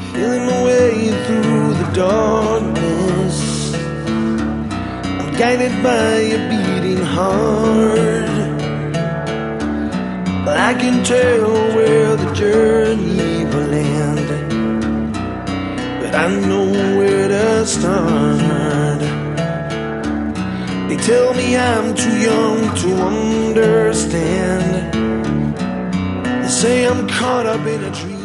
feeling my way through the darkness. I'm guided by a beating heart, but I can tell where the journey will end, but I know where to start. They tell me I'm too young to understand. They say I'm caught up in a dream.